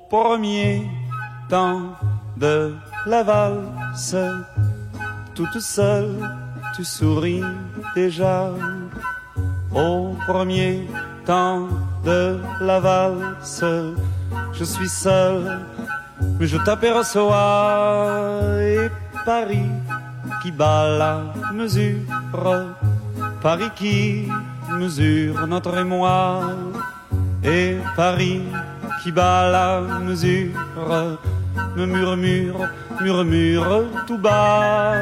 premier temps de la valse, toute seule, tu souris déjà. Au premier temps de la valse, je suis seul, mais je t'aperçois. Et Paris qui bat la mesure, Paris qui mesure notre émoi. Et Paris qui bat la mesure me murmure, murmure tout bas.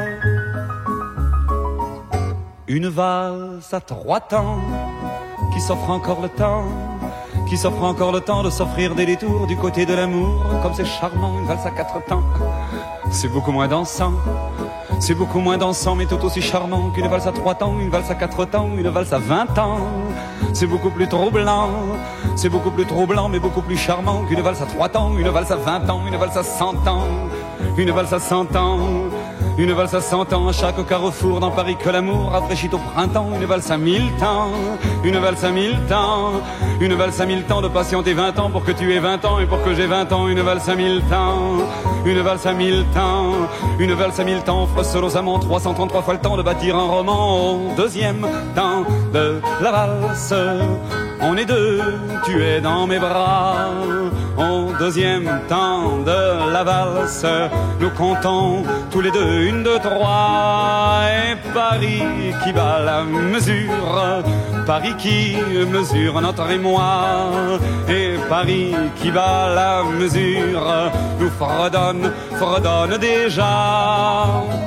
Une valse à 3 temps qui s'offre encore le temps, qui s'offre encore le temps de s'offrir des détours du côté de l'amour. Comme c'est charmant, une valse à 4 temps, c'est beaucoup moins dansant. C'est beaucoup moins dansant mais tout aussi charmant qu'une valse à 3 temps, une valse à 4 temps, une valse à 20 ans. C'est beaucoup plus troublant, c'est beaucoup plus troublant mais beaucoup plus charmant qu'une valse à 3 temps, une valse à 20 ans, une valse à 100 ans, une valse à 100 ans. Une valse à 100 ans à chaque carrefour dans Paris que l'amour rafraîchit au printemps. Une valse à 1000 temps, une valse à 1000 temps, une valse à 1000 temps de patienter 20 ans pour que tu aies 20 ans et pour que j'ai 20 ans. Une valse à 1000 temps, une valse à 1000 temps, une valse à 1000 temps offre seul aux amants 333 fois le temps de bâtir un roman. Au deuxième temps de la valse, on est deux, tu es dans mes bras. Au deuxième temps de la valse, nous comptons tous les deux 1, 2, 3. Et Paris qui bat la mesure, Paris qui mesure notre émoi. Et Paris qui bat la mesure nous fredonne, fredonne déjà.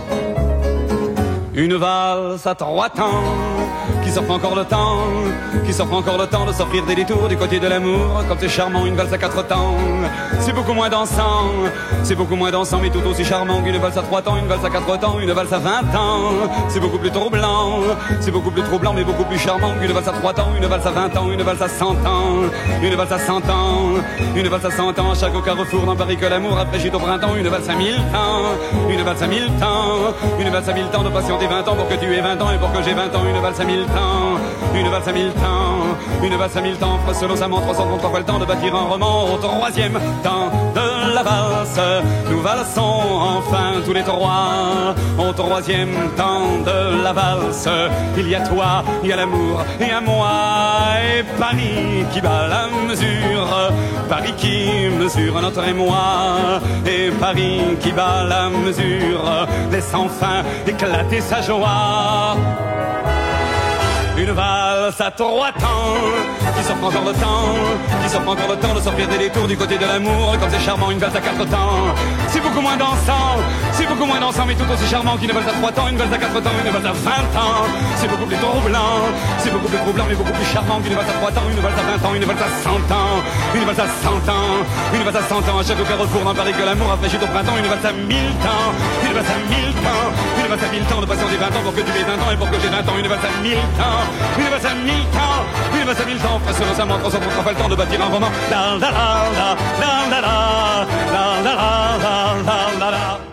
Une valse à 3 temps qui s'offre encore le temps, qui s'offre encore le temps de s'offrir des détours du côté de l'amour. Comme c'est charmant, une valse à 4 temps, c'est beaucoup moins dansant, c'est beaucoup moins dansant mais tout aussi charmant qu'une valse à 3 temps, une valse à 4 temps, une valse à 20 ans. C'est beaucoup plus troublant, c'est beaucoup plus troublant mais beaucoup plus charmant qu'une valse à 3 temps, une valse à 20 ans, une valse à 100 ans, une valse à 100 ans, une valse à 100 ans à chaque carrefour dans Paris que l'amour rafraîchit au printemps. Une valse à 1000 temps, une valse à 1000 temps, une valse à 1000 temps de patienter 20 ans pour que tu aies 20 ans et pour que j'ai 20 ans. Une valse à 1000 temps, une valse à 1000 temps, une valse à 1000 temps offre seul aux amants 333 fois le temps de bâtir un roman. Au troisième temps de la valse, nous valsons enfin tous les trois. Au troisième temps de la valse, il y a toi, il y a l'amour et à moi. Et Paris qui bat la mesure, Paris qui mesure notre émoi. Et Paris qui bat la mesure laisse enfin éclater sa joie. Une valse à 3 temps qui s'offre encore le temps, qui s'offre encore le temps de s'offrir des détours du côté de l'amour. Comme c'est charmant, une valse à 4 temps, c'est beaucoup moins dansant, c'est beaucoup moins dansant mais tout aussi charmant qu'une valse à 3 temps, une valse à 4 temps, une valse à 20 ans. C'est beaucoup plus troublant, c'est beaucoup plus troublant mais beaucoup plus charmant qu'une valse à 3 temps, une valse à 20 ans, une valse à 100 ans, une valse à 100 ans, une valse à 100 ans à chaque carrefour dans Paris que l'amour rafraîchit au printemps. Une valse à 1000 temps, une valse à 1000 temps, une valse à 1000 temps de patienter 20 ans pour que tu aies 20 ans et pour que j'ai 20 ans. Une valse à 1000 temps, une valse à 1000 temps, une valse à 1000 temps offre seul aux amants 333 fois le temps de bâtir un roman. La la la la la la la la la la la la la.